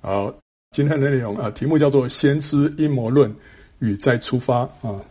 好，今天的内容题目叫做先知阴谋论与再出发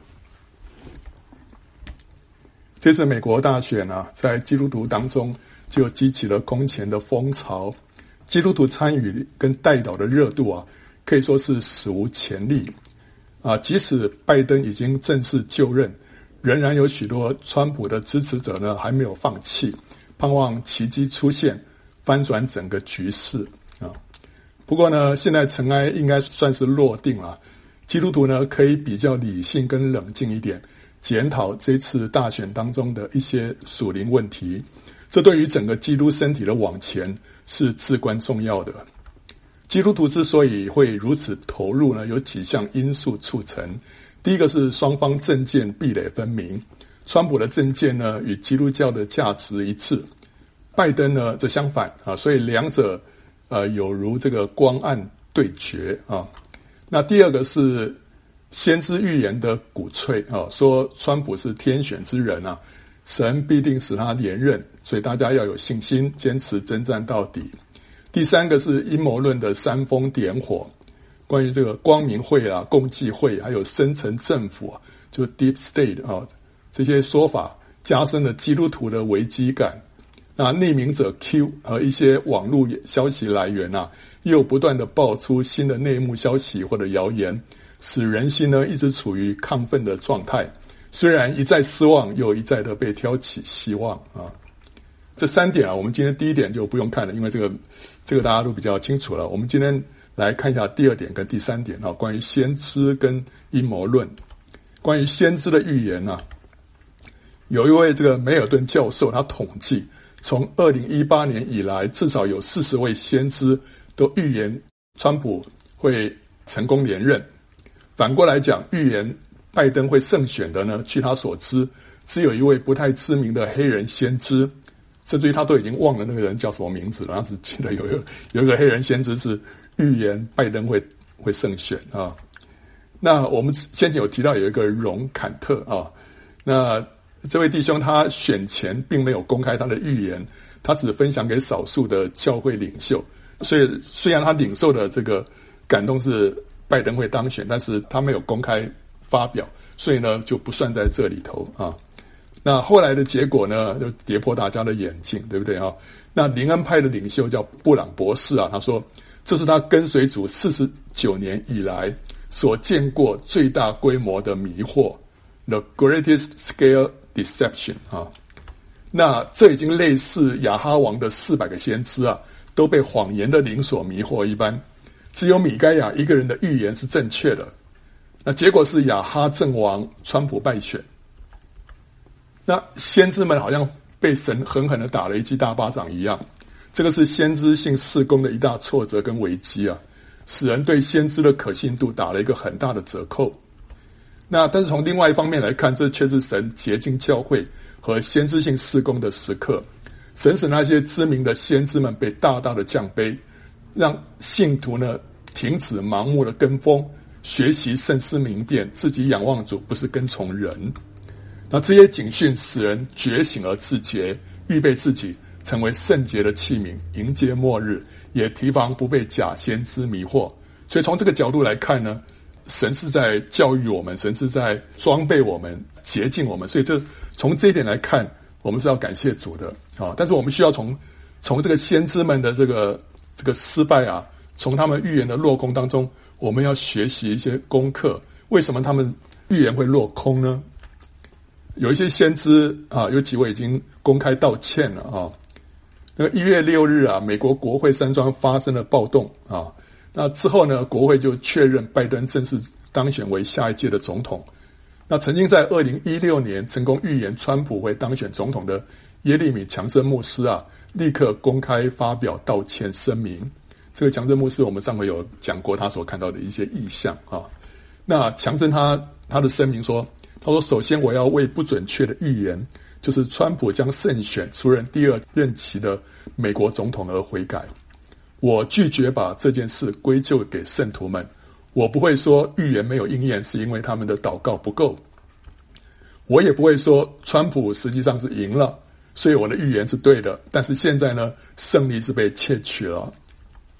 这次美国大选在基督徒当中就激起了空前的风潮，基督徒参与跟代祷的热度可以说是史无前例即使拜登已经正式就任，仍然有许多川普的支持者呢还没有放弃，盼望奇迹出现，翻转整个局势不过呢，现在尘埃应该算是落定了，基督徒呢可以比较理性跟冷静一点，检讨这次大选当中的一些属灵问题，这对于整个基督身体的往前是至关重要的。基督徒之所以会如此投入呢，有几项因素促成。第一个是双方政见壁垒分明，川普的政见呢与基督教的价值一致，拜登呢则相反所以两者有如这个光暗对决那第二个是先知预言的鼓吹说川普是天选之人神必定使他连任，所以大家要有信心，坚持征战到底。第三个是阴谋论的煽风点火，关于这个光明会共济会还有深层政府就 Deep State 这些说法加深了基督徒的危机感。那匿名者 Q 和一些网络消息来源又不断的爆出新的内幕消息或者谣言，使人心呢一直处于亢奋的状态，虽然一再失望，又一再的被挑起希望这三点我们今天第一点就不用看了，因为这个大家都比较清楚了。我们今天来看一下第二点跟第三点关于先知跟阴谋论。关于先知的预言有一位这个梅尔顿教授，他统计从2018年以来，至少有40位先知都预言川普会成功连任。反过来讲，预言拜登会胜选的呢，据他所知，只有一位不太知名的黑人先知，甚至于他都已经忘了那个人叫什么名字了，他只记得有一个黑人先知是预言拜登会胜选那我们先前有提到有一个荣坎特那这位弟兄他选前并没有公开他的预言，他只分享给少数的教会领袖，所以虽然他领受的这个感动是拜登会当选，但是他没有公开发表，所以呢就不算在这里头那后来的结果呢就跌破大家的眼镜，对不对那灵恩派的领袖叫布朗博士他说这是他跟随主49年以来所见过最大规模的迷惑， The greatest scale deception 那这已经类似亚哈王的400个先知都被谎言的灵所迷惑一般，只有米该亚一个人的预言是正确的。那结果是亚哈阵亡，川普败选。那先知们好像被神狠狠地打了一记大巴掌一样，这个是先知性事工的一大挫折跟危机使人对先知的可信度打了一个很大的折扣。那但是从另外一方面来看，这却是神洁净教会和先知性事工的时刻。神使那些知名的先知们被大大的降卑，让信徒呢停止盲目的跟风，学习慎思明辨，自己仰望主，不是跟从人。那这些警讯使人觉醒而自洁，预备自己成为圣洁的器皿，迎接末日，也提防不被假先知迷惑。所以从这个角度来看呢，神是在教育我们，神是在装备我们，洁净我们，所以从这一点来看，我们是要感谢主的但是我们需要从这个先知们的这个失败从他们预言的落空当中，我们要学习一些功课。为什么他们预言会落空呢？有一些先知有几位已经公开道歉了那1月6日美国国会山庄发生了暴动那之后呢，国会就确认拜登正式当选为下一届的总统。那曾经在2016年成功预言川普会当选总统的耶利米强森牧师立刻公开发表道歉声明。这个强森牧师我们上回有讲过他所看到的一些异象那强森他的声明说，他说首先我要为不准确的预言，就是川普将胜选出任第2任期的美国总统而悔改。我拒绝把这件事归咎给圣徒们，我不会说预言没有应验是因为他们的祷告不够，我也不会说川普实际上是赢了，所以我的预言是对的，但是现在呢，胜利是被窃取了。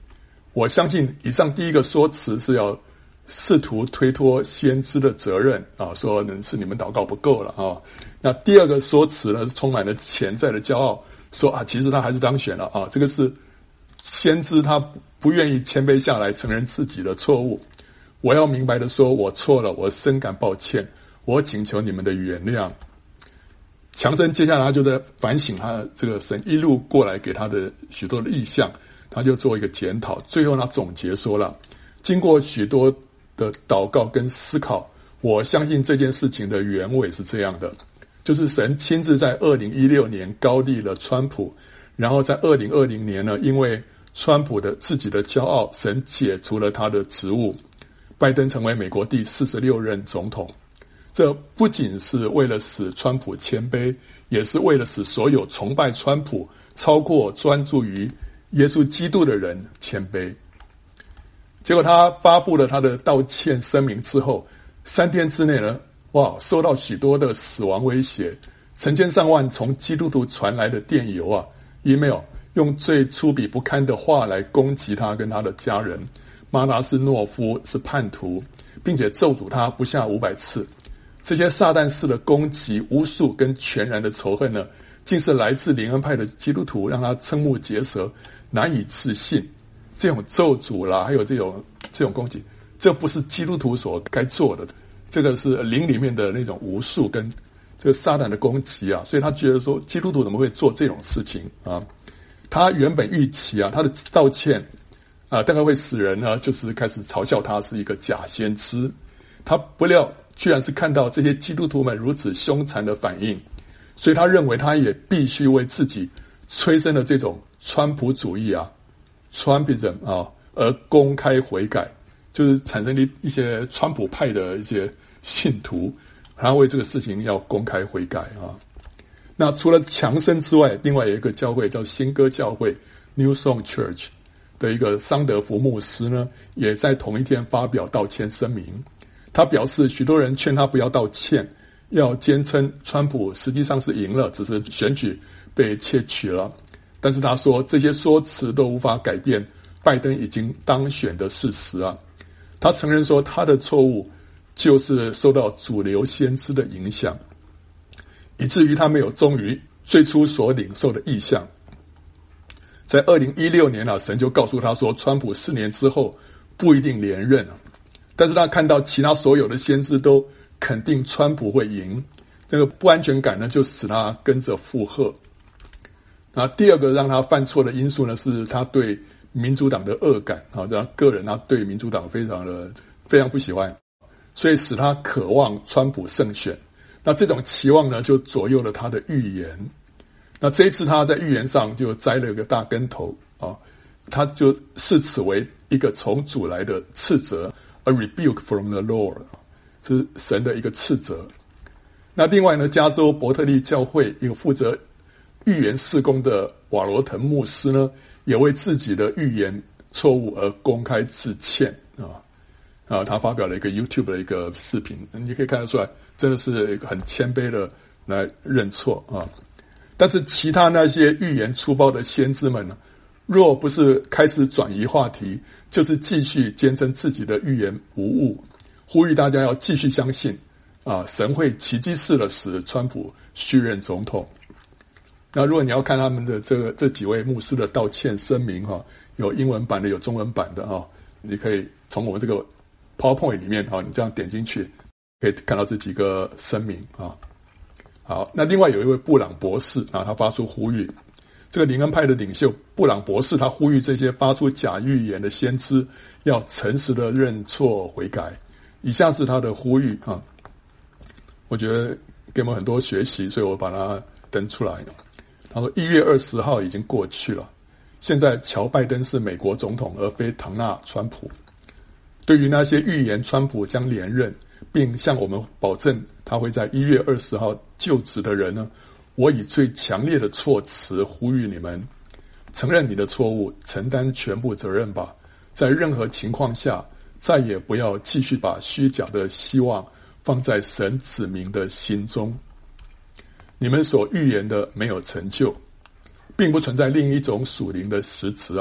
我相信以上第一个说辞是要试图推脱先知的责任啊，说是你们祷告不够了啊。那第二个说辞呢，是充满了潜在的骄傲，说啊，其实他还是当选了啊。这个是先知他不愿意谦卑下来承认自己的错误。我要明白的说，我错了，我深感抱歉，我请求你们的原谅。强生接下来他就在反省他这个神一路过来给他的许多的意象，他就做一个检讨，最后他总结说了，经过许多的祷告跟思考，我相信这件事情的原委是这样的，就是神亲自在2016年高立了川普，然后在2020年呢，因为川普的自己的骄傲，神解除了他的职务，拜登成为美国第46任总统。这不仅是为了使川普谦卑，也是为了使所有崇拜川普超过专注于耶稣基督的人谦卑。结果他发布了他的道歉声明之后，3天之内呢，收到许多的死亡威胁，成千上万从基督徒传来的电邮email， 用最粗鄙不堪的话来攻击他跟他的家人，骂他是懦夫，是叛徒，并且咒诅他不下500次。这些撒旦式的攻击、巫术跟全然的仇恨呢，竟是来自灵恩派的基督徒，让他瞠目结舌，难以置信。这种咒诅啦，还有这种攻击，这不是基督徒所该做的，这个是灵里面的那种巫术跟这个撒旦的攻击啊，所以他觉得说基督徒怎么会做这种事情啊？他原本预期他的道歉大概会使人呢就是开始嘲笑他是一个假先知，他不料居然是看到这些基督徒们如此凶残的反应，所以他认为他也必须为自己催生的这种川普主义Trumpism 而公开悔改，就是产生一些川普派的一些信徒，他为这个事情要公开悔改那除了强生之外，另外有一个教会叫新歌教会 New Song Church 的一个桑德福牧师呢，也在同一天发表道歉声明。他表示，许多人劝他不要道歉，要坚称川普实际上是赢了，只是选举被窃取了。但是他说，这些说辞都无法改变拜登已经当选的事实他承认说，他的错误就是受到主流先知的影响，以至于他没有忠于最初所领受的意向。在2016年神就告诉他说，川普4年之后不一定连任但是他看到其他所有的先知都肯定川普会赢，这个不安全感呢，就使他跟着附和。那第二个让他犯错的因素呢，是他对民主党的恶感让个人他对民主党非常不喜欢，所以使他渴望川普胜选。那这种期望呢，就左右了他的预言。那这一次他在预言上就栽了一个大跟头他就视此为一个从主来的斥责。A rebuke from the Lord， 是神的一个斥责。那另外呢，加州伯特利教会一个负责预言事工的瓦罗腾牧师呢，也为自己的预言错误而公开致歉他发表了一个 YouTube 的一个视频，你可以看得出来，真的是一个很谦卑的来认错但是其他那些预言粗暴的先知们呢，若不是开始转移话题，就是继续坚称自己的预言无误，呼吁大家要继续相信神会奇迹式的使川普续任总统。那如果你要看他们的这几位牧师的道歉声明有英文版的，有中文版的你可以从我们这个 PowerPoint 里面你这样点进去，可以看到这几个声明好，那另外有一位布朗博士他发出呼吁。这个灵恩派的领袖布朗博士，他呼吁这些发出假预言的先知要诚实的认错悔改。以下是他的呼吁我觉得给我们很多学习，所以我把它登出来。他说1月20号已经过去了，现在乔拜登是美国总统，而非唐纳川普。对于那些预言川普将连任，并向我们保证他会在1月20号就职的人呢，我以最强烈的措辞呼吁你们，承认你的错误，承担全部责任吧。在任何情况下，再也不要继续把虚假的希望放在神子民的心中。你们所预言的没有成就，并不存在另一种属灵的实质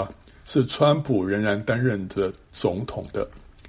是川普仍然担任着总统的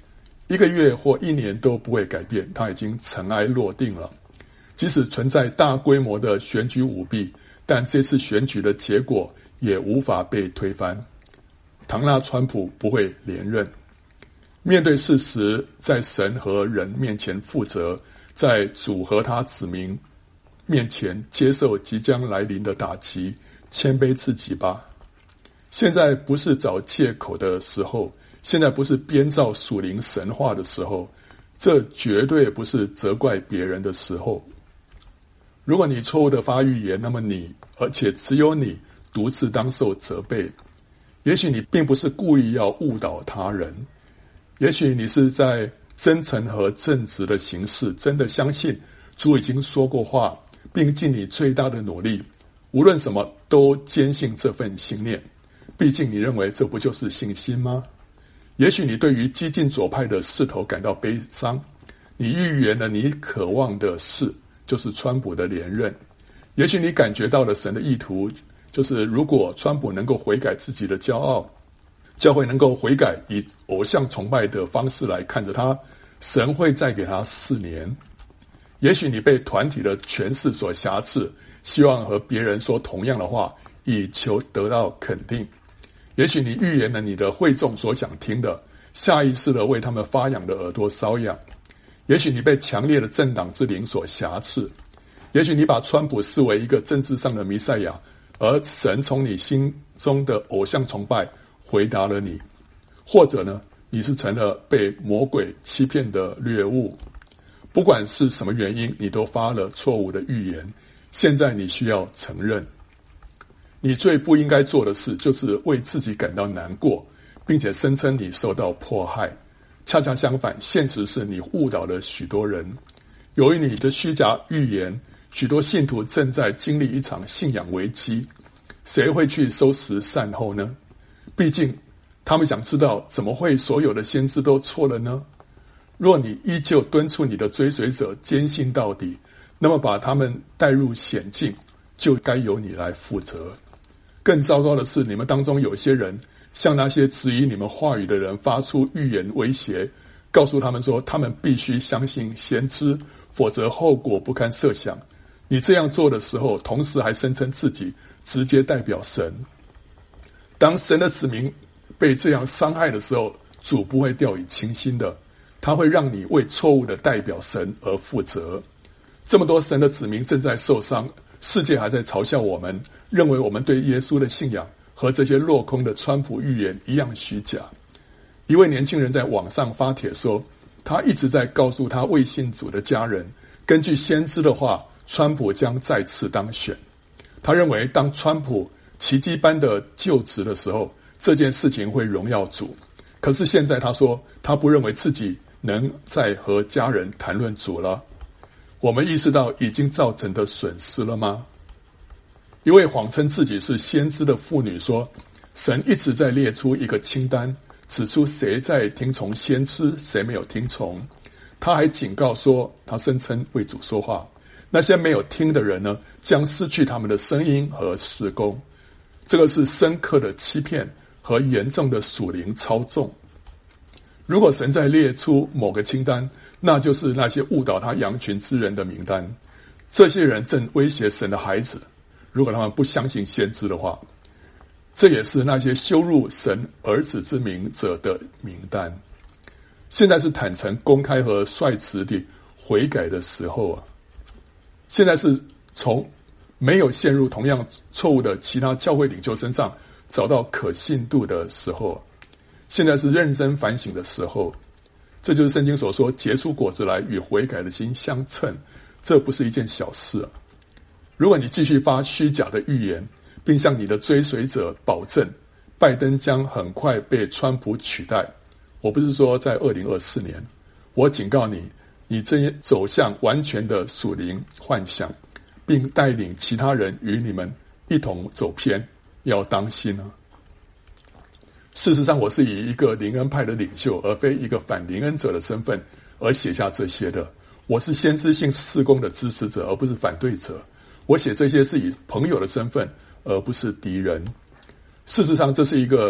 ，1个月或1年都不会改变，他已经尘埃落定了。即使存在大规模的选举舞弊，但这次选举的结果也无法被推翻。唐纳川普不会连任。面对事实，在神和人面前负责，在主和他子民面前接受即将来临的打击，谦卑自己吧。现在不是找借口的时候，现在不是编造属灵神话的时候，这绝对不是责怪别人的时候。如果你错误的发预言，那么你，而且只有你独自当受责备。也许你并不是故意要误导他人，也许你是在真诚和正直的行事，真的相信主已经说过话，并尽你最大的努力，无论什么都坚信这份信念。毕竟你认为这不就是信心吗？也许你对于激进左派的势头感到悲伤，你预言了你渴望的事，就是川普的连任。也许你感觉到了神的意图，就是如果川普能够悔改自己的骄傲，教会能够悔改以偶像崇拜的方式来看着他，神会再给他4年。也许你被团体的权势所辖制，希望和别人说同样的话，以求得到肯定。也许你预言了你的会众所想听的，下意识的为他们发痒的耳朵瘙痒。也许你被强烈的政党之灵所辖制。也许你把川普视为一个政治上的弥赛亚，而神从你心中的偶像崇拜回答了你。或者呢，你是成了被魔鬼欺骗的掠物。不管是什么原因，你都发了错误的预言。现在你需要承认，你最不应该做的事就是为自己感到难过，并且声称你受到迫害。恰恰相反，现实是你误导了许多人。由于你的虚假预言，许多信徒正在经历一场信仰危机。谁会去收拾善后呢？毕竟他们想知道，怎么会所有的先知都错了呢？若你依旧敦促你的追随者坚信到底，那么把他们带入险境，就该由你来负责。更糟糕的是，你们当中有些人向那些质疑你们话语的人发出预言威胁，告诉他们说他们必须相信先知，否则后果不堪设想。你这样做的时候，同时还声称自己直接代表神。当神的子民被这样伤害的时候，主不会掉以轻心的，他会让你为错误的代表神而负责。这么多神的子民正在受伤，世界还在嘲笑我们，认为我们对耶稣的信仰和这些落空的川普预言一样虚假。一位年轻人在网上发帖说，他一直在告诉他未信主的家人，根据先知的话，川普将再次当选。他认为当川普奇迹般的就职的时候，这件事情会荣耀主。可是现在他说，他不认为自己能再和家人谈论主了。我们意识到已经造成的损失了吗？一位谎称自己是先知的妇女说，神一直在列出一个清单，指出谁在听从先知，谁没有听从。他还警告说，他声称为主说话，那些没有听的人呢，将失去他们的声音和事工。这个是深刻的欺骗和严重的属灵操纵。如果神在列出某个清单，那就是那些误导他羊群之人的名单。这些人正威胁神的孩子，如果他们不相信先知的话。这也是那些羞辱神儿子之名者的名单。现在是坦诚、公开和率直地悔改的时候啊！现在是从没有陷入同样错误的其他教会领袖身上找到可信度的时候。现在是认真反省的时候。这就是圣经所说，结出果子来与悔改的心相称，这不是一件小事啊！如果你继续发虚假的预言，并向你的追随者保证拜登将很快被川普取代，我不是说在2024年，我警告你，你正走向完全的属灵幻想，并带领其他人与你们一同走偏，要当心啊！事实上，我是以一个灵恩派的领袖，而非一个反灵恩者的身份而写下这些的。我是先知性事工的支持者，而不是反对者。我写这些是以朋友的身份，而不是敌人。事实上，这是一个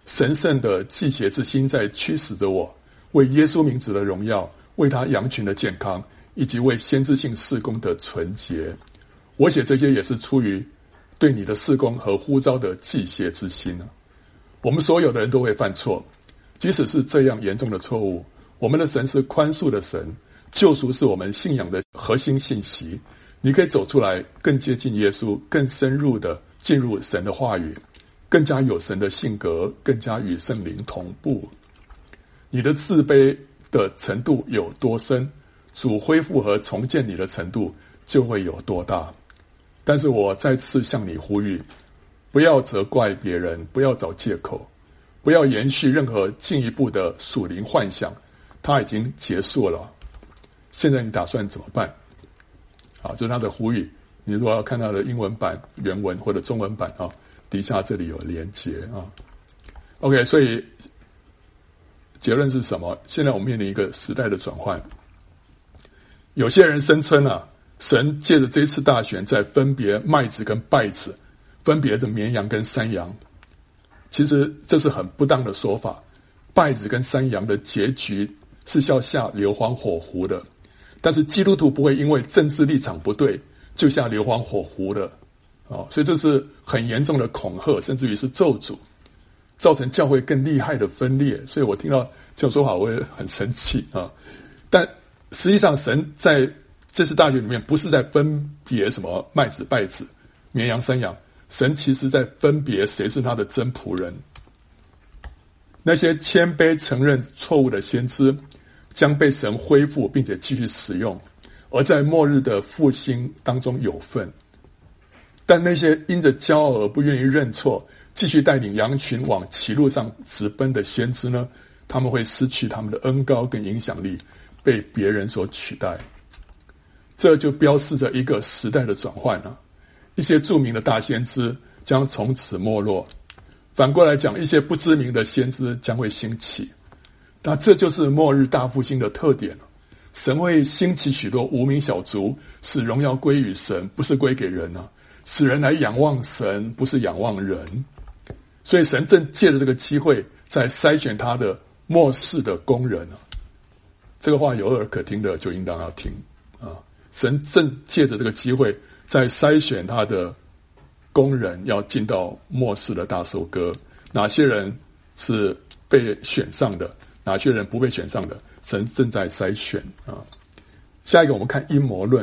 神圣的祭血之心在驱使着我，为耶稣名字的荣耀，为他羊群的健康，以及为先知性事工的纯洁。我写这些也是出于对你的事工和呼召的祭血之心。我们所有的人都会犯错，即使是这样严重的错误，我们的神是宽恕的神，救赎是我们信仰的核心信息。你可以走出来，更接近耶稣，更深入的进入神的话语，更加有神的性格，更加与圣灵同步。你的自卑的程度有多深，主恢复和重建你的程度就会有多大。但是我再次向你呼吁，不要责怪别人，不要找借口，不要延续任何进一步的属灵幻想，它已经结束了。现在你打算怎么办？好，这是他的呼吁。你如果要看他的英文版原文或者中文版啊，底下这里有连结啊。OK， 所以结论是什么？现在我们面临一个时代的转换。有些人声称神借着这一次大选在分别麦子跟稗子，分别的绵羊跟山羊。其实这是很不当的说法。稗子跟山羊的结局是要下硫磺火湖的，但是基督徒不会因为政治立场不对就下硫磺火湖的。所以这是很严重的恐吓，甚至于是咒诅，造成教会更厉害的分裂。所以我听到这种说法我也很生气啊。但实际上神在这次大选里面不是在分别什么麦子稗子绵羊山羊，神其实在分别谁是他的真仆人。那些谦卑承认错误的先知将被神恢复并且继续使用，而在末日的复兴当中有份。但那些因着骄傲而不愿意认错，继续带领羊群往歧路上直奔的先知呢，他们会失去他们的恩膏跟影响力，被别人所取代。这就标示着一个时代的转换一些著名的大先知将从此没落，反过来讲，一些不知名的先知将会兴起。那这就是末日大复兴的特点。神会兴起许多无名小卒，使荣耀归于神，不是归给人使人来仰望神，不是仰望人。所以神正借着这个机会在筛选他的末世的工人这个话有耳可听的就应当要听神正借着这个机会在筛选他的工人，要进到末世的大收割。哪些人是被选上的，哪些人不被选上的，神正在筛选下一个我们看阴谋论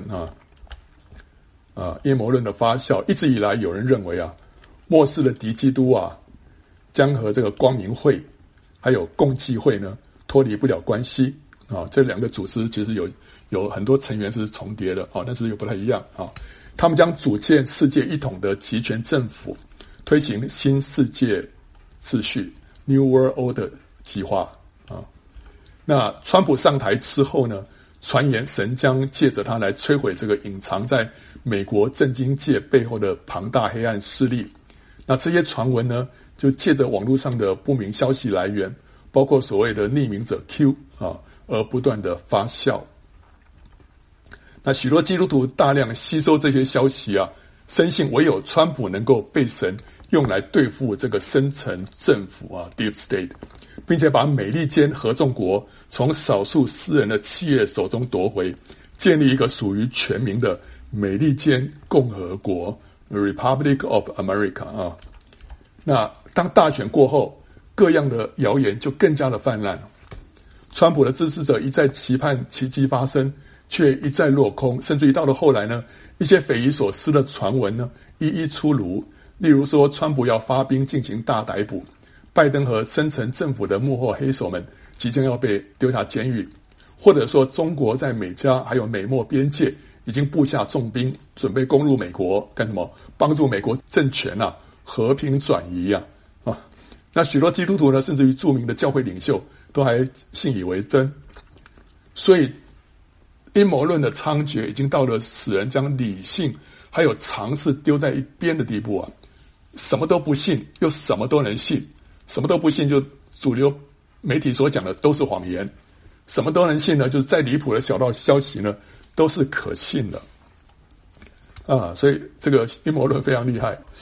阴谋论的发酵。一直以来有人认为末世的敌基督将和这个光明会还有共济会呢脱离不了关系这两个组织其实有很多成员是重叠的但是又不太一样他们将组建世界一统的集权政府，推行新世界秩序 New World Order 计划那川普上台之后呢，传言神将借着他来摧毁这个隐藏在美国政经界背后的庞大黑暗势力。那这些传闻呢，就借着网络上的不明消息来源，包括所谓的匿名者 Q 而不断的发酵。那许多基督徒大量吸收这些消息深信唯有川普能够被神用来对付这个深层政府Deep State， 并且把美利坚合众国从少数私人的企业手中夺回，建立一个属于全民的美利坚共和国 The Republic of America 那当大选过后，各样的谣言就更加的泛滥。川普的支持者一再期盼奇迹发生，却一再落空，甚至于到了后来呢，一些匪夷所思的传闻呢一一出炉。例如说，川普要发兵进行大逮捕，拜登和深层政府的幕后黑手们即将要被丢下监狱，或者说中国在美加还有美墨边界已经布下重兵，准备攻入美国，干什么？帮助美国政权和平转移那许多基督徒呢，甚至于著名的教会领袖都还信以为真。所以阴谋论的猖獗已经到了使人将理性还有常识丢在一边的地步什么都不信又什么都能信，什么都不信就主流媒体所讲的都是谎言，什么都能信呢，就是再离谱的小道消息呢都是可信的所以这个阴谋论非常厉害。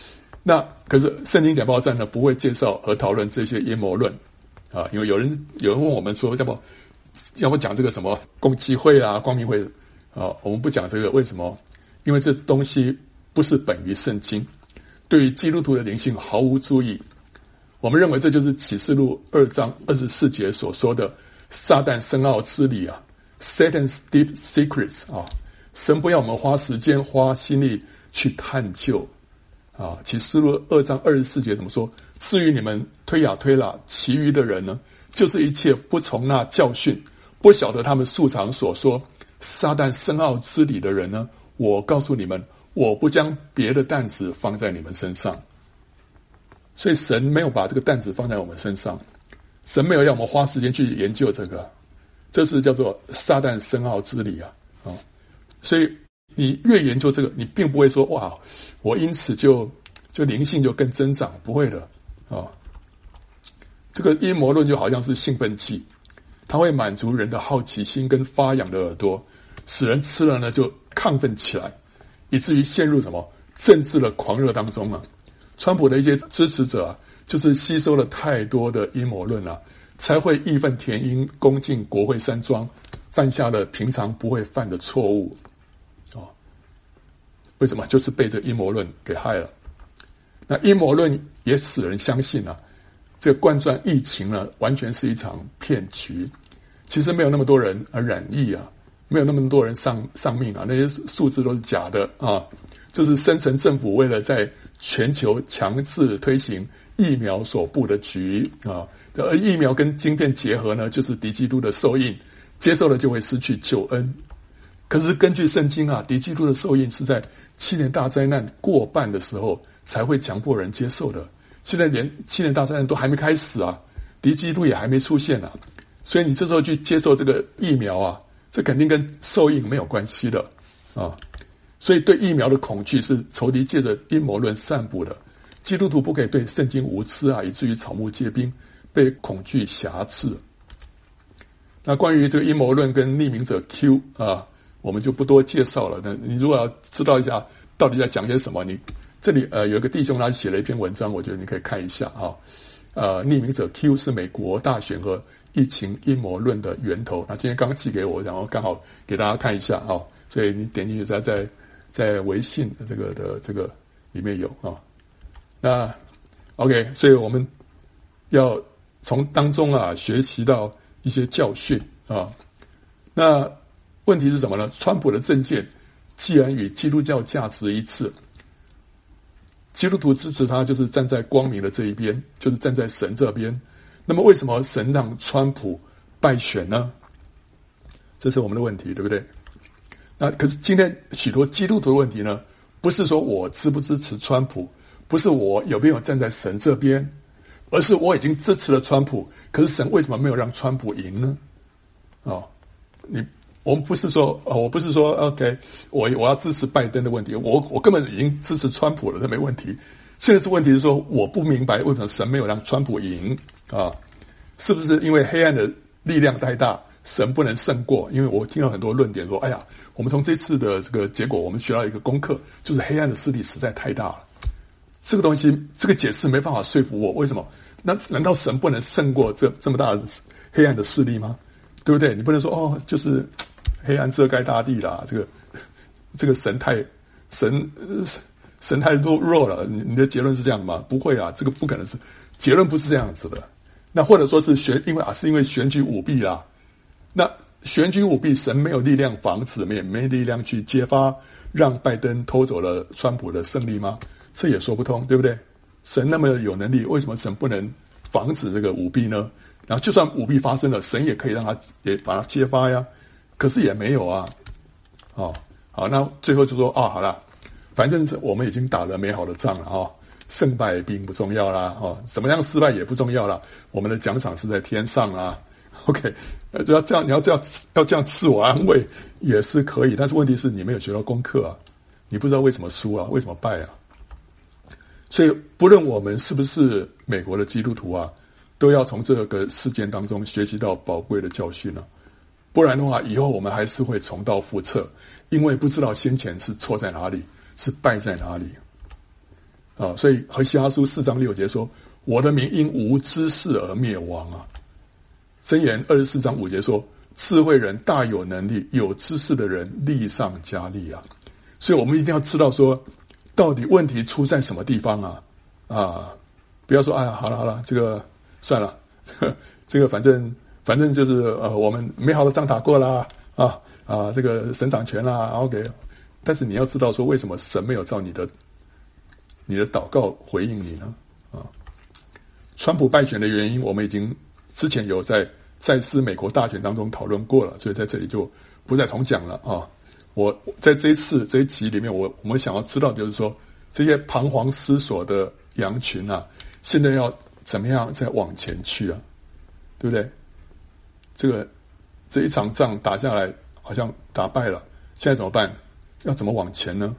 那可是圣经简报站呢不会介绍和讨论这些阴谋论啊，因为有人问我们说要不讲这个什么共济会啊、光明会啊，我们不讲这个，为什么？因为这东西不是本于圣经，对于基督徒的灵性毫无注意。我们认为这就是启示录2章24节所说的撒旦深奥之理啊 ，Satan's deep secrets 啊，神不要我们花时间花心力去探究啊。启示录2章24节怎么说？至于你们推雅推喇其余的人呢，就是一切不从那教训，不晓得他们素常所说撒旦深奥之理的人呢，我告诉你们，我不将别的担子放在你们身上。所以神没有把这个担子放在我们身上，神没有要我们花时间去研究这个，这是叫做撒旦深奥之理啊。所以你越研究这个，你并不会说哇，我因此就灵性就更增长，不会的啊。这个阴谋论就好像是兴奋剂，它会满足人的好奇心跟发痒的耳朵，使人吃了呢就亢奋起来，以至于陷入什么政治的狂热当中啊。川普的一些支持者啊，就是吸收了太多的阴谋论啊，才会义愤填膺攻进国会山庄，犯下了平常不会犯的错误。为什么？就是被这阴谋论给害了。那阴谋论也使人相信啊，这个冠状疫情呢，完全是一场骗局。其实没有那么多人染疫啊，没有那么多人丧命啊，那些数字都是假的啊。这是深层政府为了在全球强制推行疫苗所布的局啊。而疫苗跟晶片结合呢，就是敌基督的受印，接受了就会失去救恩。可是根据圣经啊，敌基督的受印是在7年大灾难过半的时候才会强迫人接受的。现在连7年大灾难都还没开始啊，敌基督也还没出现啊，所以你这时候去接受这个疫苗啊，这肯定跟受印没有关系的啊。所以对疫苗的恐惧是仇敌借着阴谋论散布的。基督徒不可以对圣经无知啊，以至于草木皆兵，被恐惧辖制。那关于这个阴谋论跟匿名者 Q 啊，我们就不多介绍了。那你如果要知道一下到底在讲些什么，你这里有一个弟兄他写了一篇文章，我觉得你可以看一下啊。匿名者 Q 是美国大选和疫情阴谋论的源头。那今天刚刚寄给我，然后刚好给大家看一下啊。所以你点进去在微信这个里面有啊。那 OK， 所以我们要从当中啊学习到一些教训啊。那问题是什么呢？川普的政见既然与基督教价值一致，基督徒支持他就是站在光明的这一边，就是站在神这边。那么为什么神让川普败选呢？这是我们的问题，对不对？那可是今天许多基督徒的问题呢，不是说我支不支持川普，不是我有没有站在神这边，而是我已经支持了川普，可是神为什么没有让川普赢呢？我们不是说我不是说 OK， 我要支持拜登的问题，我根本已经支持川普了，这没问题。现在是问题是说，我不明白为什么神没有让川普赢啊？是不是因为黑暗的力量太大，神不能胜过？因为我听到很多论点说，哎呀，我们从这次的这个结果，我们学到一个功课，就是黑暗的势力实在太大了。这个东西，这个解释没办法说服我。为什么？那难道神不能胜过这么大的黑暗的势力吗？对不对？你不能说就是黑暗遮盖大地啦，这个神太弱了。你的结论是这样的吗？不会啊，这个不可能是结论，不是这样子的。那或者说是因为选举舞弊啦。那选举舞弊，神没有力量防止，没力量去揭发，让拜登偷走了川普的胜利吗？这也说不通，对不对？神那么有能力，为什么神不能防止这个舞弊呢？然后就算舞弊发生了，神也可以也把它揭发呀。可是也没有啊。好，那最后就说好了，反正我们已经打了美好的仗了胜败并不重要啦怎么样失败也不重要啦，我们的奖赏是在天上啦。OK， 要这样，你要这样自我安慰也是可以，但是问题是你没有学到功课啊，你不知道为什么输啊，为什么败啊。所以不论我们是不是美国的基督徒啊，都要从这个事件当中学习到宝贵的教训啊，不然的话以后我们还是会重蹈覆辙，因为不知道先前是错在哪里，是败在哪里啊。所以何西阿书4章6节说：“我的民因无知识而灭亡啊。”箴言24章5节说：“智慧人大有能力，有知识的人力上加力啊。”所以我们一定要知道说，到底问题出在什么地方啊？不要说哎呀，好了，这个算了，这个反正就是我们美好的仗打过啦这个神掌权啦 ，OK。但是你要知道说，为什么神没有照你的祷告回应你呢？川普败选的原因，我们已经之前有在次美国大选当中讨论过了，所以在这里就不再重讲了啊。我在这一集里面，我们想要知道就是说，这些彷徨失所的羊群啊，现在要怎么样再往前去啊？对不对？这一场仗打下来，好像打败了，现在怎么办？要怎么往前呢？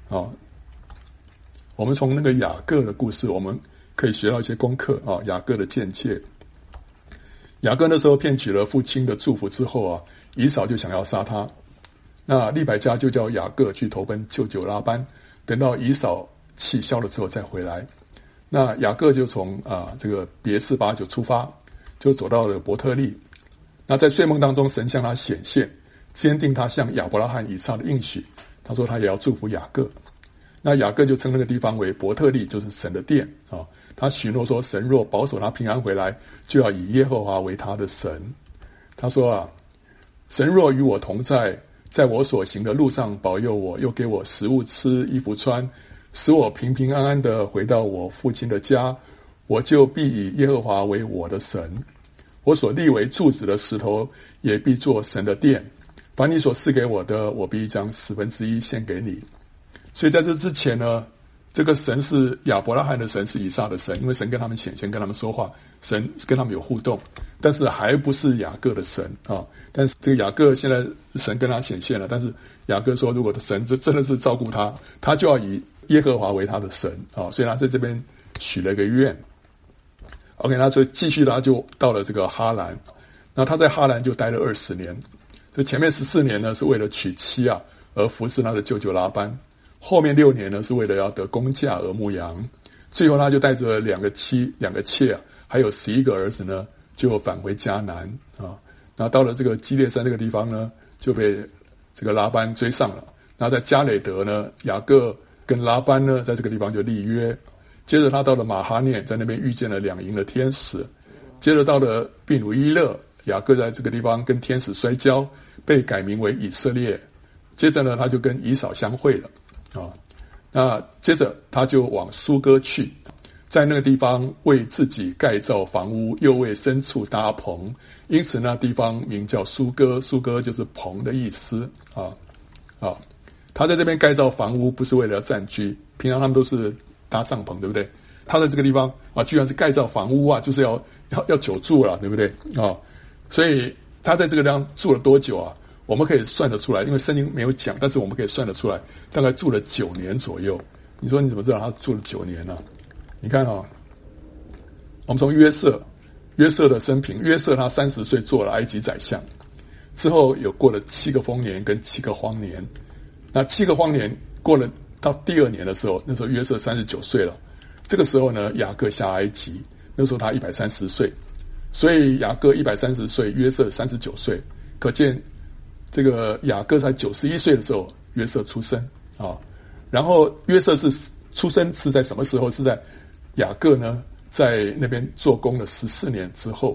我们从那个雅各的故事，我们可以学到一些功课啊。雅各的见解，雅各那时候骗取了父亲的祝福之后啊，以扫就想要杀他。那利百加就叫雅各去投奔舅舅拉班，等到以扫气消了之后再回来。那雅各就从这个别是巴就出发，就走到了伯特利。那在睡梦当中，神向他显现，坚定他向亚伯拉罕、以撒的应许。他说他也要祝福雅各。那雅各就称那个地方为伯特利，就是神的殿啊。他许诺说，神若保守他平安回来，就要以耶和华为他的神。他说神若与我同在，在我所行的路上保佑我，又给我食物吃，衣服穿，使我平平安安的回到我父亲的家，我就必以耶和华为我的神。我所立为柱子的石头，也必做神的殿。凡你所赐给我的，我必将1/10献给你。所以在这之前呢，这个神是亚伯拉罕的神，是以撒的神，因为神跟他们显现，跟他们说话，神跟他们有互动，但是还不是雅各的神啊。但是这个雅各现在神跟他显现了，但是雅各说，如果神真的是照顾他，他就要以耶和华为他的神啊。所以他在这边许了一个愿。OK， 那所以继续他就到了这个哈兰，那他在哈兰就待了20年。所以前面14年呢，是为了娶妻而服侍他的舅舅拉班。后面6年呢，是为了要得工价而牧羊。最后他就带着2个妻、2个妾还有11个儿子呢，就返回迦南啊。那到了这个基列山这个地方呢，就被这个拉班追上了。那在加累德呢，雅各跟拉班呢，在这个地方就立约。接着他到了马哈念，在那边遇见了2营的天使。接着到了毕努伊勒，雅各在这个地方跟天使摔跤，被改名为以色列。接着呢，他就跟以扫相会了那接着他就往苏哥去，在那个地方为自己盖造房屋，又为牲畜搭棚，因此那地方名叫苏哥。苏哥就是棚的意思他在这边盖造房屋不是为了要暂居，平常他们都是搭帐篷，对不对？他在这个地方居然是盖造房屋就是要久住了，对不对所以他在这个地方住了多久我们可以算得出来，因为圣经没有讲，但是我们可以算得出来，大概住了9年左右。你说你怎么知道他住了9年呢？你看我们从约瑟的生平，约瑟他30岁做了埃及宰相，之后有过了7个丰年跟7个荒年。那7个荒年过了，到第2年的时候，那时候约瑟39岁了。这个时候呢，雅各下埃及，那时候他130岁，所以雅各130岁，约瑟39岁，可见这个雅各才91岁的时候，约瑟出生然后约瑟是出生是在什么时候？是在雅各呢在那边做工了14年之后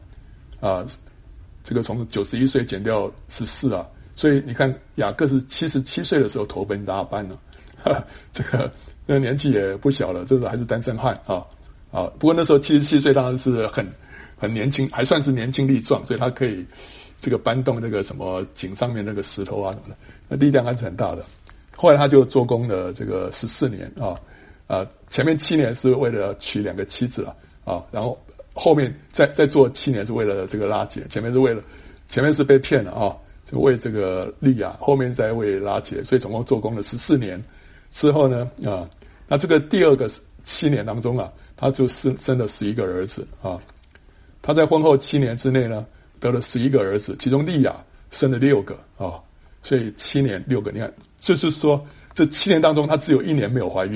这个从91岁减掉14所以你看雅各是77岁的时候投奔拉班了这个年纪也不小了，这个还是单身汉不过那时候77岁当然是很年轻，还算是年轻力壮，所以他可以这个搬动那个什么井上面那个石头什么的，那力量还是很大的。后来他就做工了这个14年前面7年是为了娶2个妻子然后后面再做7年是为了这个拉结，前面是被骗了就为这个利亚，后面再为拉结，所以总共做工了14年。之后呢那这个第2个7年当中他就生了11个儿子他在婚后7年之内呢得了11个儿子，其中利亚生了6个所以7年6个。你看，就是说这7年当中，他只有1年没有怀孕，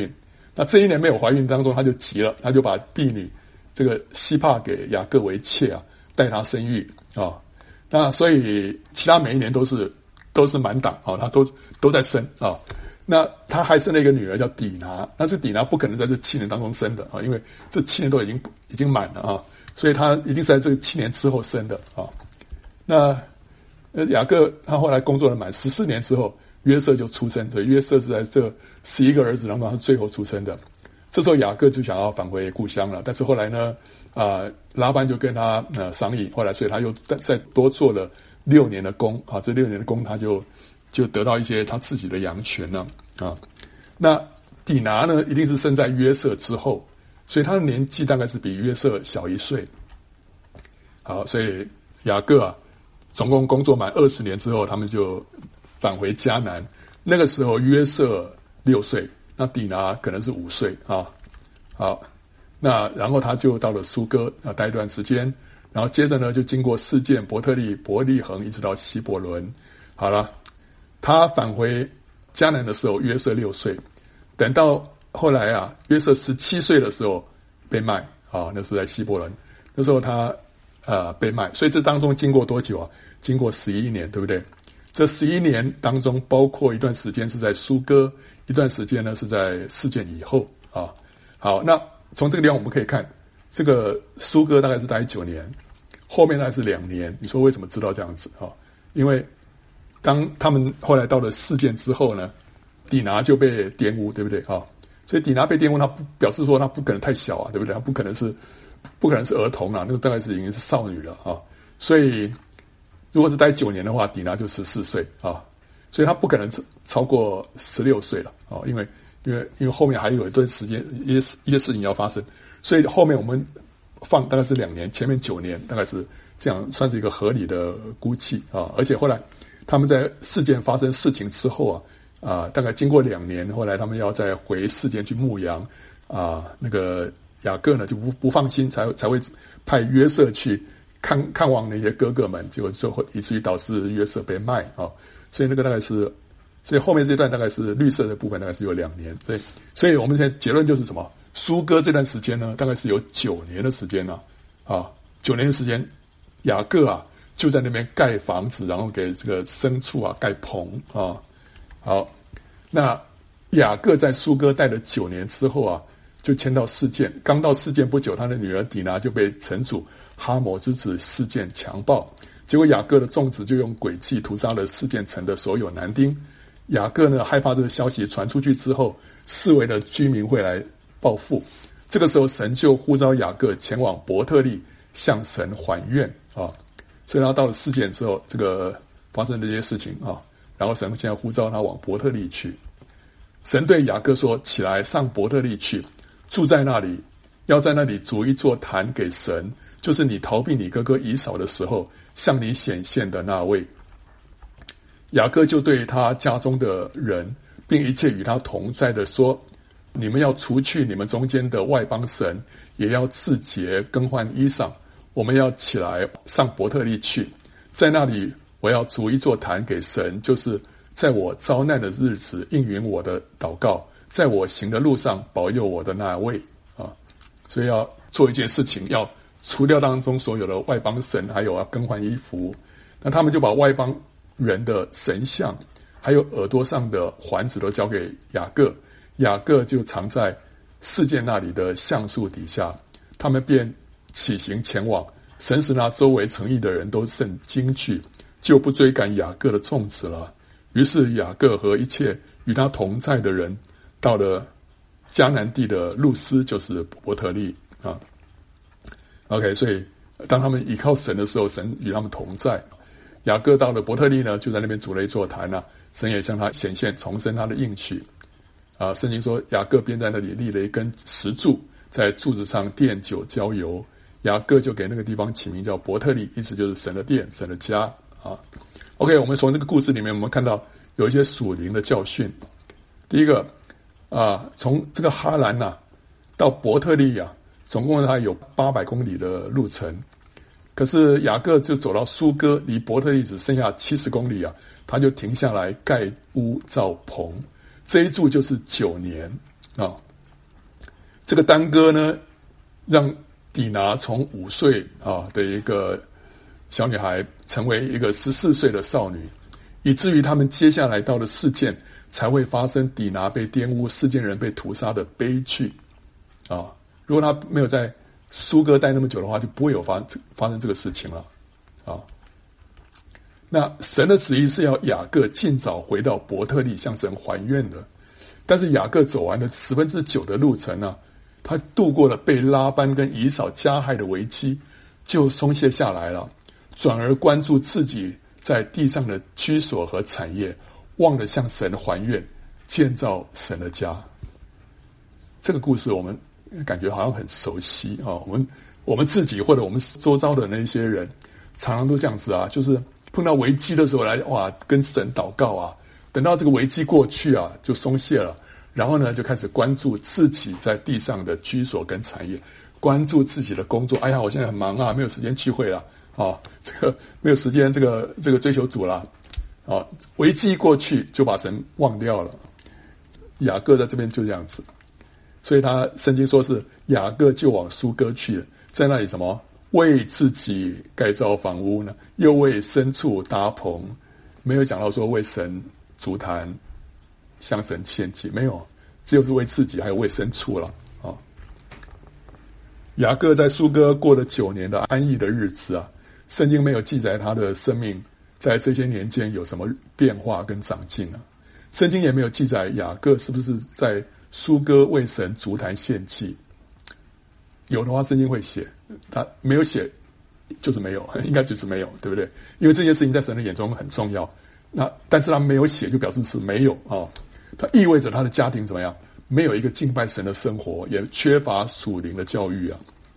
那这一年没有怀孕当中，他就急了，他就把婢女这个西帕给雅各为妾啊，带他生育啊。那所以其他每一年都是满档啊，他都在生啊。那他还生了一个女儿叫底拿，但是底拿不可能在这7年当中生的啊，因为这7年都已经满了啊，所以他一定是在这个7年之后生的啊。那雅各他后来工作了满14年之后，约瑟就出生，所以约瑟是在这11个儿子当中他是最后出生的。这时候雅各就想要返回故乡了，但是后来呢，拉班就跟他商议，后来所以他又再多做了6年的工啊，这6年的工他就得到一些他自己的羊群了啊。那底拿呢，一定是生在约瑟之后，所以他的年纪大概是比约瑟小1岁。好，所以雅各啊，总共工作满20年之后，他们就返回迦南。那个时候约瑟6岁。那底拿可能是5岁啊，好，那然后他就到了苏哥待一段时间，然后接着呢就经过示剑、伯特利、伯利恒，一直到希伯伦。好了，他返回迦南的时候，约瑟6岁，等到后来啊，约瑟17岁的时候被卖啊，那是在希伯伦，那时候他被卖，所以这当中经过多久啊？经过11年，对不对？这11年当中，包括一段时间是在苏哥，一段时间呢是在示剑以后啊。好，那从这个地方我们可以看，这个苏哥大概是待9年，后面大概是2年。你说为什么知道这样子啊？因为当他们后来到了示剑之后呢，底拿就被玷污，对不对啊？所以底拿被玷污，他表示说他不可能太小啊，对不对？他不可能是儿童啊，那个大概是已经是少女了啊。所以如果是待9年的话，底拿就14岁啊，所以他不可能超过16岁了啊，因为后面还有一段时间一些事情要发生，所以后面我们放大概是2年，前面9年大概是这样，算是一个合理的估计啊。而且后来他们在示剑发生事情之后啊，大概经过2年，后来他们要再回示剑去牧羊啊，那个雅各呢就不放心，才会派约瑟去看望那些哥哥们，结果最后以至于导致约瑟被卖啊，所以那个大概是，所以后面这段大概是绿色的部分，大概是有2年，对，所以我们现在结论就是什么？苏哥这段时间呢，大概是有9年的时间呢，啊，9年的时间，雅各啊就在那边盖房子，然后给这个牲畜啊盖棚啊，好，那雅各在苏哥待了9年之后啊，就迁到示剑，刚到示剑不久，他的女儿底拿就被城主哈摩之子示剑强暴，结果雅各的众子就用诡计屠杀了示剑城的所有男丁。雅各呢害怕这个消息传出去之后，四围的居民会来报复。这个时候神就呼召雅各前往伯特利向神还愿啊。所以他到了示剑之后，这个发生这些事情啊，然后神现在呼召他往伯特利去。神对雅各说：起来上伯特利去，住在那里，要在那里筑一座坛给神，就是你逃避你哥哥以扫的时候向你显现的那位。雅各就对他家中的人并一切与他同在的说：你们要除去你们中间的外邦神，也要自洁更换衣裳。我们要起来上伯特利去，在那里我要筑一座坛给神，就是在我遭难的日子应允我的祷告，在我行的路上保佑我的那位啊。所以要做一件事情，要除掉当中所有的外邦神，还有要更换衣服。那他们就把外邦人的神像还有耳朵上的环子都交给雅各，雅各就藏在示剑那里的橡树底下。他们便起行前往，神使那周围城邑的人都甚惊惧，就不追赶雅各的众子了。于是雅各和一切与他同在的人到了迦南地的路斯，就是伯特利啊。OK， 所以当他们依靠神的时候，神与他们同在。雅各到了伯特利呢，就在那边筑了一座坛啊，神也向他显现，重申他的应许啊。圣经说，雅各便在那里立了一根石柱，在柱子上奠酒浇油。雅各就给那个地方起名叫伯特利，意思就是神的殿，神的家啊。OK， 我们从这个故事里面，我们看到有一些属灵的教训。第一个从这个哈兰到伯特利总共它有800公里的路程。可是雅各就走到苏哥，离伯特利只剩下70公里他就停下来盖屋造棚，这一住就是9年啊。 这个耽搁呢，让底拿从5岁的一个小女孩成为一个14岁的少女，以至于他们接下来到的事件才会发生底拿被玷污、世间人被屠杀的悲剧啊！如果他没有在苏哥待那么久的话，就不会有发生这个事情了啊！那神的旨意是要雅各尽早回到伯特利向神还愿的，但是雅各走完了9%的路程啊，他度过了被拉班跟以扫加害的危机，就松懈下来了，转而关注自己在地上的居所和产业，忘了向神还愿，建造神的家。这个故事我们感觉好像很熟悉啊，我们自己或者我们周遭的那些人，常常都这样子啊，就是碰到危机的时候来跟神祷告啊，等到这个危机过去啊，就松懈了，然后呢就开始关注自己在地上的居所跟产业，关注自己的工作。哎呀，我现在很忙啊，没有时间聚会了这个没有时间这个追求主了危机过去就把神忘掉了。雅各在这边就这样子，所以他圣经说是雅各就往苏哥去了，在那里什么为自己盖造房屋呢，又为牲畜搭棚，没有讲到说为神筑坛向神献祭，没有，只有是为自己还有为牲畜了雅各在苏哥过了9年的安逸的日子啊，圣经没有记载他的生命在这些年间有什么变化跟长进啊，圣经也没有记载雅各是不是在苏哥为神筑坛献祭，有的话圣经会写，他没有写就是没有，应该就是没有，对不对？因为这件事情在神的眼中很重要，但是他没有写就表示是没有它意味着他的家庭怎么样，没有一个敬拜神的生活，也缺乏属灵的教育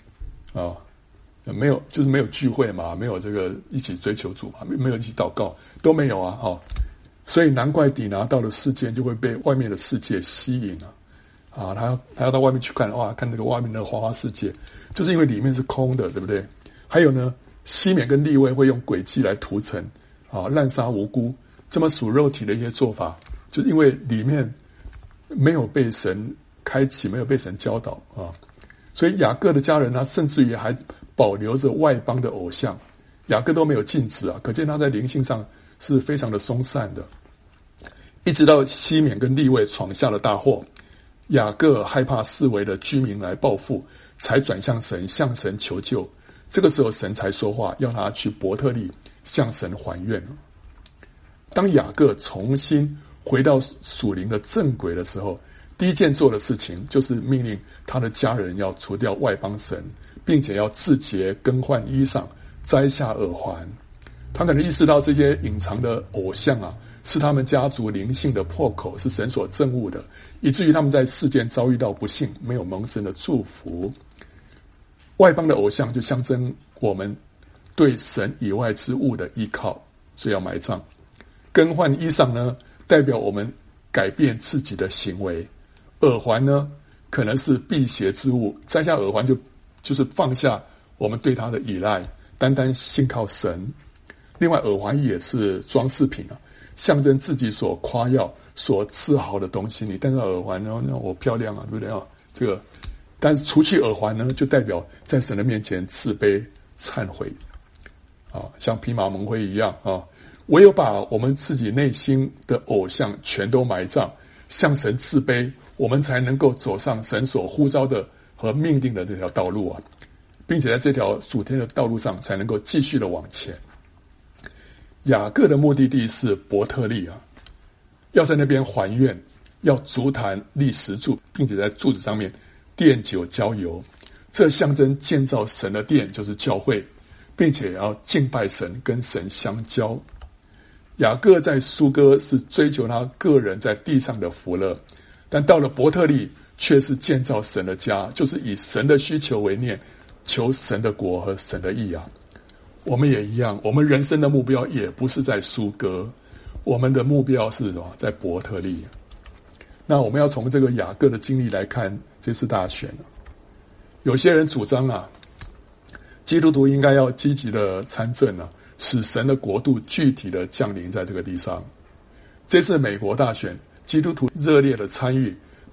没有，就是没有聚会嘛，没有这个一起追求主嘛，没有一起祷告，都没有所以难怪底拿到了世界就会被外面的世界吸引他要到外面去看看那个外面的花花世界，就是因为里面是空的，对不对？还有呢，西缅跟利未会用诡计来屠城滥杀无辜，这么属肉体的一些做法，就是因为里面没有被神开启，没有被神教导所以雅各的家人甚至于还保留着外邦的偶像，雅各都没有禁止可见他在灵性上是非常的松散的。一直到西缅跟利未闯下了大祸，雅各害怕四围的居民来报复，才转向神，向神求救。这个时候神才说话，要他去伯特利向神还愿。当雅各重新回到属灵的正轨的时候，第一件做的事情就是命令他的家人要除掉外邦神，并且要自洁，更换衣裳，摘下耳环。他可能意识到这些隐藏的偶像是他们家族灵性的破口，是神所憎恶的，以至于他们在世间遭遇到不幸，没有蒙神的祝福。外邦的偶像就象征我们对神以外之物的依靠，所以要埋葬。更换衣裳呢，代表我们改变自己的行为。耳环呢，可能是辟邪之物，摘下耳环就是放下我们对他的依赖，单单信靠神。另外耳环也是装饰品象征自己所夸耀所自豪的东西。你戴上耳环我漂亮对不对这个，但是除去耳环呢，就代表在神的面前自卑忏悔像披麻蒙灰一样唯有把我们自己内心的偶像全都埋葬，向神自卑，我们才能够走上神所呼召的和命定的这条道路并且在这条属天的道路上才能够继续的往前。雅各的目的地是伯特利要在那边还愿，要筑坛立石柱，并且在柱子上面奠酒浇油，这象征建造神的殿，就是教会，并且要敬拜神，跟神相交。雅各在苏哥是追求他个人在地上的福乐，但到了伯特利却是建造神的家，就是以神的需求为念，求神的国和神的义我们也一样，我们人生的目标也不是在苏哥，我们的目标是在伯特利。那我们要从这个雅各的经历来看这次大选有些人主张基督徒应该要积极的参政使神的国度具体的降临在这个地上。这次美国大选，基督徒热烈的参与，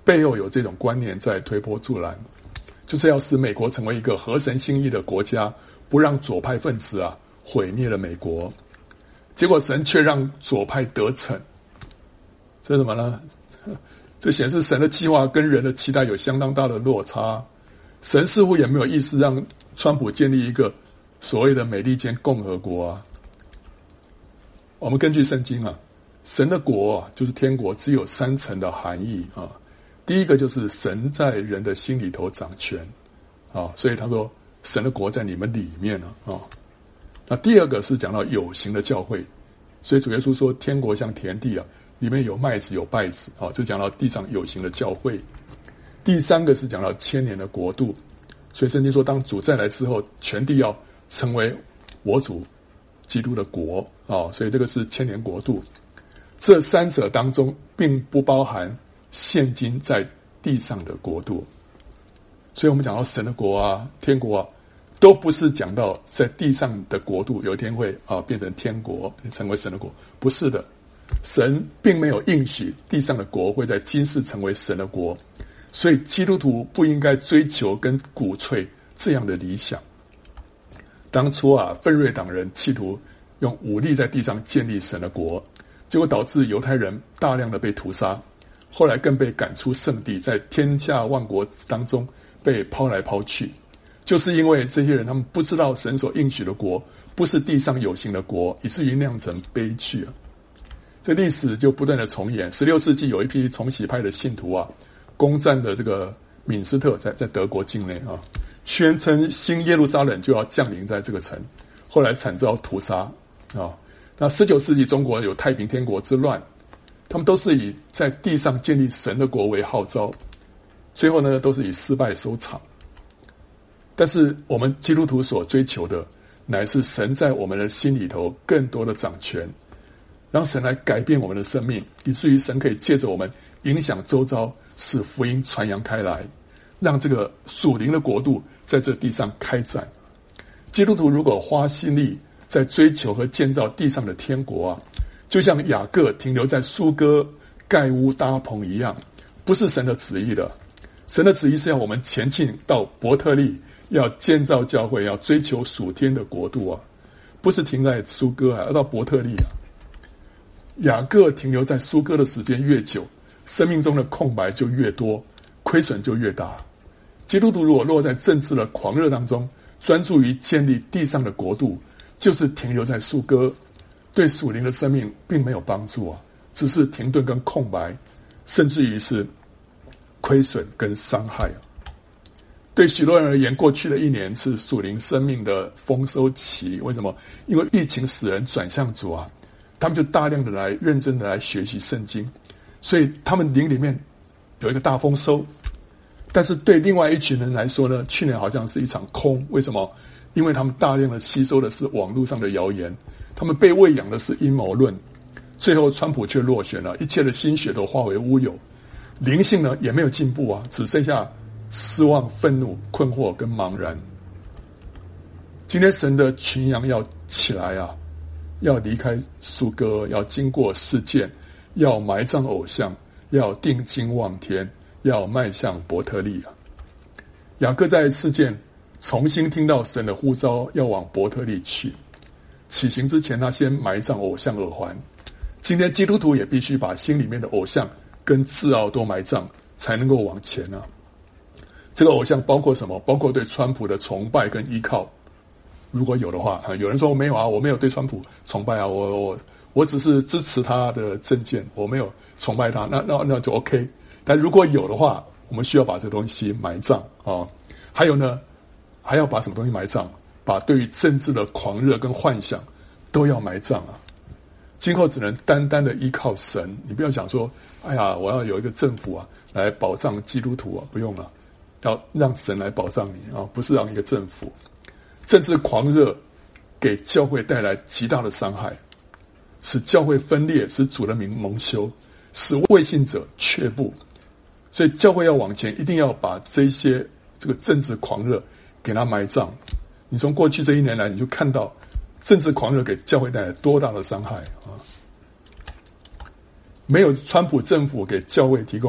背后有这种观念在推波助澜，就是要使美国成为一个合神心意的国家，不让左派分子毁灭了美国。结果神却让左派得逞，这是什么呢？这显示神的计划跟人的期待有相当大的落差。神似乎也没有意思让川普建立一个所谓的美利坚共和国。我们根据圣经神的国就是天国，只有3层的含义第一个就是神在人的心里头掌权所以他说神的国在你们里面那第二个是讲到有形的教会，所以主耶稣说天国像田地里面有麦子有稗子这讲到地上有形的教会。第三个是讲到1000年的国度，所以圣经说当主再来之后，全地要成为我主基督的国所以这个是1000年国度。这3者当中并不包含现今在地上的国度，所以我们讲到神的国天国都不是讲到在地上的国度有一天会变成天国，成为神的国，不是的。神并没有应许地上的国会在今世成为神的国，所以基督徒不应该追求跟鼓吹这样的理想。当初奋锐党人企图用武力在地上建立神的国，结果导致犹太人大量的被屠杀，后来更被赶出圣地，在天下万国当中被抛来抛去，就是因为这些人他们不知道神所应许的国不是地上有形的国，以至于酿成悲剧这历史就不断的重演。16世纪有一批重洗派的信徒攻占的这个敏斯特，在德国境内宣称新耶路撒冷就要降临在这个城，后来惨遭屠杀那19世纪中国有太平天国之乱，他们都是以在地上建立神的国为号召，最后呢都是以失败收场。但是我们基督徒所追求的乃是神在我们的心里头更多的掌权，让神来改变我们的生命，以至于神可以借着我们影响周遭，使福音传扬开来，让这个属灵的国度在这地上开展。基督徒如果花心力在追求和建造地上的天国就像雅各停留在苏哥盖屋搭棚一样，不是神的旨意的。神的旨意是要我们前进到伯特利，要建造教会，要追求属天的国度不是停在苏哥要到伯特利雅各停留在苏哥的时间越久，生命中的空白就越多，亏损就越大。基督徒如果落在政治的狂热当中，专注于建立地上的国度，就是停留在苏哥，对属灵的生命并没有帮助只是停顿跟空白，甚至于是亏损跟伤害对许多人而言，过去的1年是属灵生命的丰收期。为什么？因为疫情使人转向主他们就大量的来认真的来学习圣经，所以他们灵里面有一个大丰收。但是对另外一群人来说呢，去年好像是一场空。为什么？因为他们大量的吸收的是网络上的谣言，他们被喂养的是阴谋论，最后川普却落选了，一切的心血都化为乌有，灵性呢也没有进步只剩下失望、愤怒、困惑跟茫然。今天神的群羊要起来要离开苏哥，要经过事件，要埋葬偶像，要定睛望天，要迈向伯特利雅各在事件重新听到神的呼召，要往伯特利去。起行之前他先埋葬偶像耳环。今天基督徒也必须把心里面的偶像跟自傲都埋葬，才能够往前这个偶像包括什么？包括对川普的崇拜跟依靠，如果有的话有人说没有我没有对川普崇拜我只是支持他的政见，我没有崇拜他，那就 OK。 但如果有的话，我们需要把这东西埋葬还有呢，还要把什么东西埋葬？把对于政治的狂热跟幻想都要埋葬今后只能单单的依靠神。你不要想说哎呀我要有一个政府来保障基督徒不用了，要让神来保障你不是让一个政府。政治狂热给教会带来极大的伤害，使教会分裂，使主的名蒙羞，使未信者却步。所以教会要往前，一定要把这个政治狂热给它埋葬。你从过去这1年来，你就看到政治狂热给教会带来多大的伤害没有川普政府给教会提供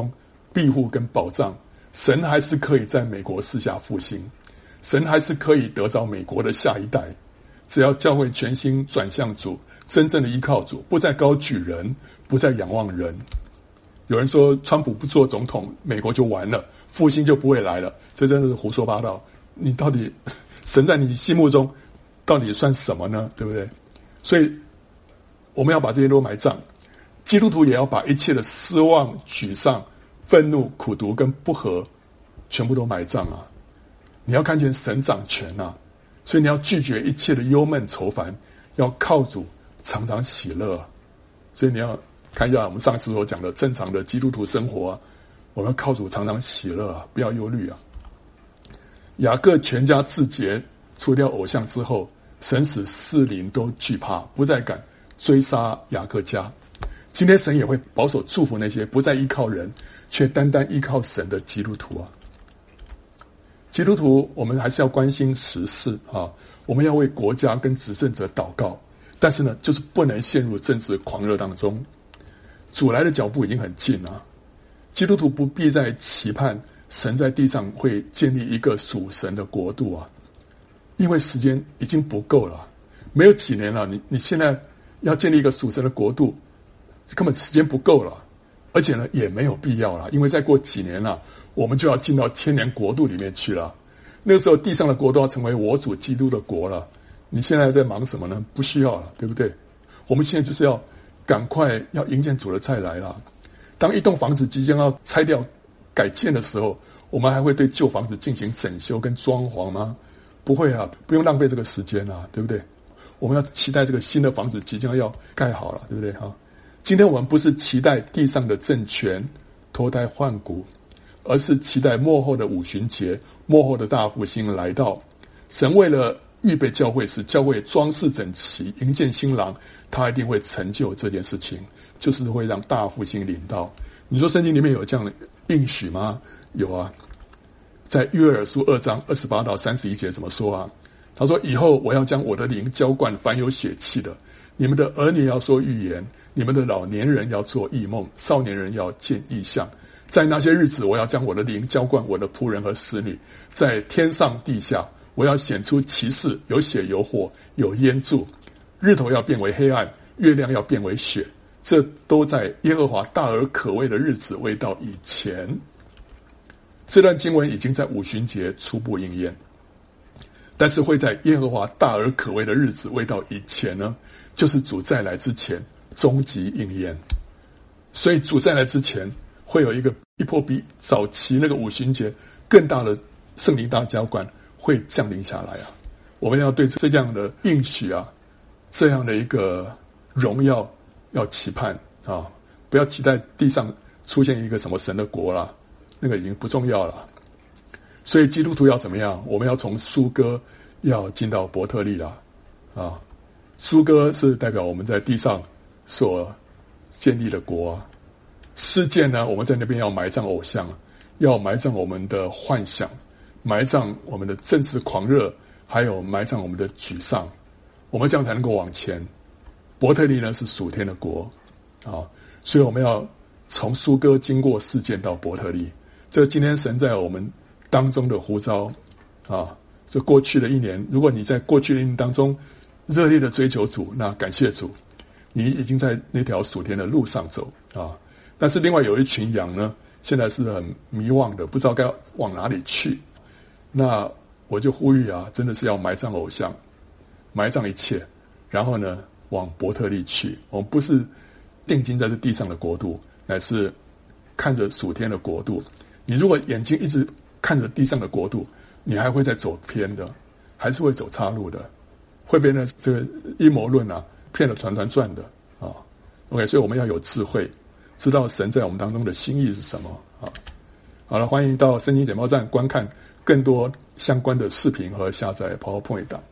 庇护跟保障，神还是可以在美国四下复兴，神还是可以得着美国的下一代。只要教会全心转向主，真正的依靠主，不再高举人，不再仰望人。有人说川普不做总统，美国就完了，复兴就不会来了，这真的是胡说八道。你到底神在你心目中到底算什么呢？对不对？所以我们要把这些都埋葬，基督徒也要把一切的失望、沮丧、愤怒、苦毒跟不和全部都埋葬啊！你要看见神掌权啊！所以你要拒绝一切的忧闷愁烦，要靠主常常喜乐啊。所以你要看一下我们上次所讲的正常的基督徒生活啊，我们要靠主常常喜乐啊，不要忧虑啊。雅各全家自洁，除掉偶像之后，神使四邻都惧怕，不再敢追杀雅各家。今天神也会保守祝福那些不再依靠人，却单单依靠神的基督徒啊。基督徒我们还是要关心时事啊，我们要为国家跟执政者祷告，但是呢，就是不能陷入政治狂热当中。主来的脚步已经很近了，基督徒不必再期盼神在地上会建立一个属神的国度啊，因为时间已经不够了，没有几年了，你现在要建立一个属神的国度，根本时间不够了，而且呢也没有必要了，因为再过几年了，我们就要进到千年国度里面去了。那个时候地上的国都要成为我主基督的国了。你现在在忙什么呢？不需要了，对不对？我们现在就是要赶快要迎接主的再来了。当一栋房子即将要拆掉改建的时候，我们还会对旧房子进行整修跟装潢吗？不会啊，不用浪费这个时间啊，对不对？我们要期待这个新的房子即将要盖好了，对不对哈？今天我们不是期待地上的政权脱胎换骨，而是期待末后的五旬节，末后的大复兴来到。神为了预备教会，使教会装饰整齐，迎接新郎，他一定会成就这件事情，就是会让大复兴临到。你说圣经里面有这样的应许吗？有啊，在约珥书2章28到31节怎么说啊？他说，以后我要将我的灵浇灌凡有血气的，你们的儿女要说预言，你们的老年人要做异梦，少年人要见异象。在那些日子，我要将我的灵浇灌我的仆人和使女，在天上地下，我要显出奇事，有血有火有烟柱，日头要变为黑暗，月亮要变为血，这都在耶和华大而可畏的日子未到以前。这段经文已经在五旬节初步应验，但是会在耶和华大而可畏的日子未到以前呢，就是主再来之前终极应验。所以主再来之前会有一波比早期那个五旬节更大的圣灵大浇灌会降临下来啊！我们要对这样的应许啊，这样的一个荣耀要期盼啊！不要期待地上出现一个什么神的国了，那个已经不重要了。所以基督徒要怎么样？我们要从苏哥要进到伯特利了啊！苏哥是代表我们在地上所建立的国啊。世界呢，我们在那边要埋葬偶像，要埋葬我们的幻想，埋葬我们的政治狂热，还有埋葬我们的沮丧，我们这样才能够往前。伯特利呢是属天的国啊，所以我们要从苏哥经过事件到伯特利，这今天神在我们当中的呼召啊。就过去的一年，如果你在过去的一年当中热烈的追求主，那感谢主，你已经在那条属天的路上走啊。但是另外有一群羊呢，现在是很迷惘的，不知道该往哪里去。那我就呼吁啊，真的是要埋葬偶像，埋葬一切，然后呢往伯特利去。我们不是定睛在这地上的国度，乃是看着属天的国度。你如果眼睛一直看着地上的国度，你还会再走偏的，还是会走岔路的，会被那这个阴谋论啊骗得团团转的啊。OK， 所以我们要有智慧，知道神在我们当中的心意是什么啊。好了，欢迎到圣经简报站观看更多相关的视频和下载 PowerPoint 档。